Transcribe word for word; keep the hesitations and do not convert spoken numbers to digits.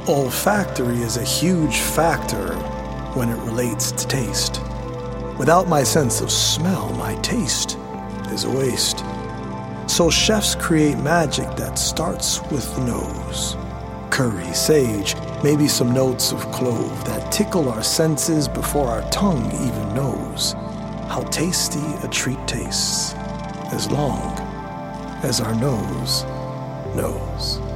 Olfactory is a huge factor when it relates to taste. Without my sense of smell, my taste is a waste. So chefs create magic that starts with the nose. Curry, sage, maybe some notes of clove that tickle our senses before our tongue even knows how tasty a treat tastes, as long as our nose knows.